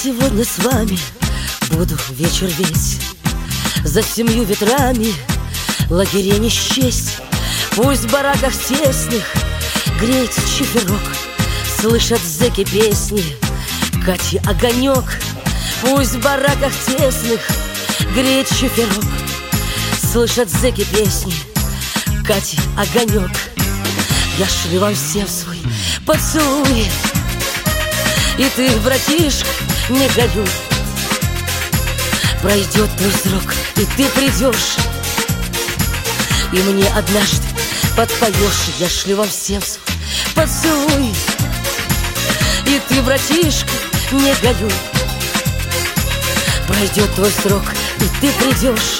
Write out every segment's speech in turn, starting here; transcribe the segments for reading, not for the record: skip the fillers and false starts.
сегодня с вами буду вечер весь за 7 ветрами лагерей не счесть. Пусть в бараках тесных греет чиферок, слышат зэки песни Кати огонек. Пусть в бараках тесных греет чиферок, слышат зэки песни Кати огонек. Я шлю вам всем свой поцелуй, и ты, братишка, не горюй. Пройдет твой срок, и ты придешь, и мне однажды подпоешь. Я шлю вам всем свой поцелуй, и ты, братишка, не горюй. Пройдет твой срок, и ты придешь,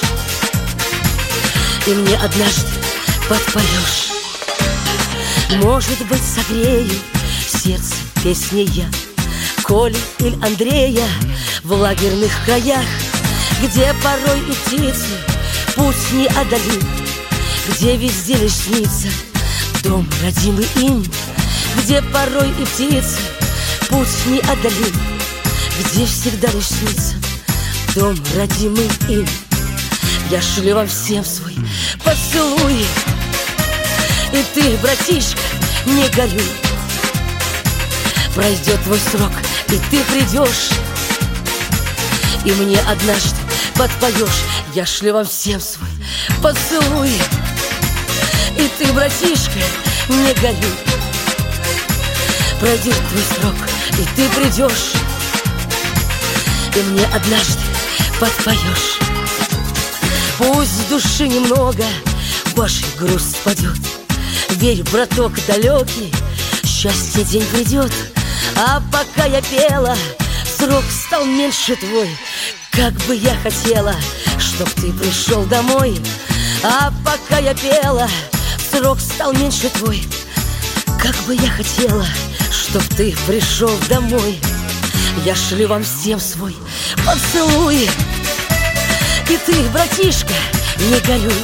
и мне однажды подпоешь. Может быть, согрею сердце песней я Коли или Андрея в лагерных краях, где порой и птицы путь не одолит, где везде лишь снится дом, родимый им. Где порой и птицы путь не одолит, где всегда лишь снится дом, родимый им. Я шлю вам всем свой поцелуй, и ты, братишка, не горюй. Пройдет твой срок, и ты придешь, и мне однажды подпоешь. Я шлю вам всем свой поцелуй, и ты, братишка, не горюй. Пройдет твой срок, и ты придешь, и мне однажды подпоешь. Пусть в душе немного Божий груз спадет, верь, браток далекий, счастье день придет. А пока я пела, срок стал меньше твой. Как бы я хотела, чтоб ты пришел домой. А пока я пела, срок стал меньше твой. Как бы я хотела, чтоб ты пришел домой. Я шлю вам всем свой поцелуй, и ты, братишка, не горюй.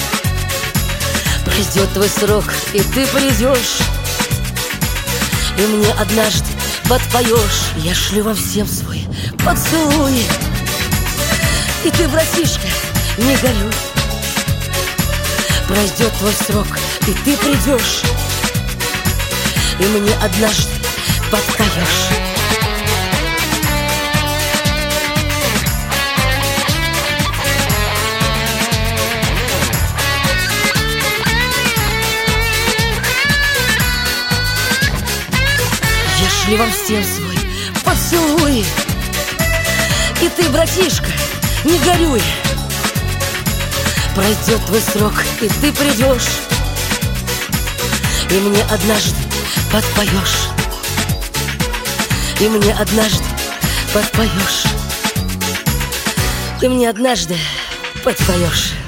Пройдет твой срок, и ты придешь, и мне однажды подпоешь. Я шлю вам всем свой поцелуй, и ты, братишка, не горюй. Пройдет твой срок, и ты придешь, и мне однажды подпоешь. Я шлю вам всем свой поцелуй, и ты, братишка, не горюй. Пройдет твой срок, и ты придешь, и мне однажды подпоешь, и мне однажды подпоешь, и мне однажды подпоешь.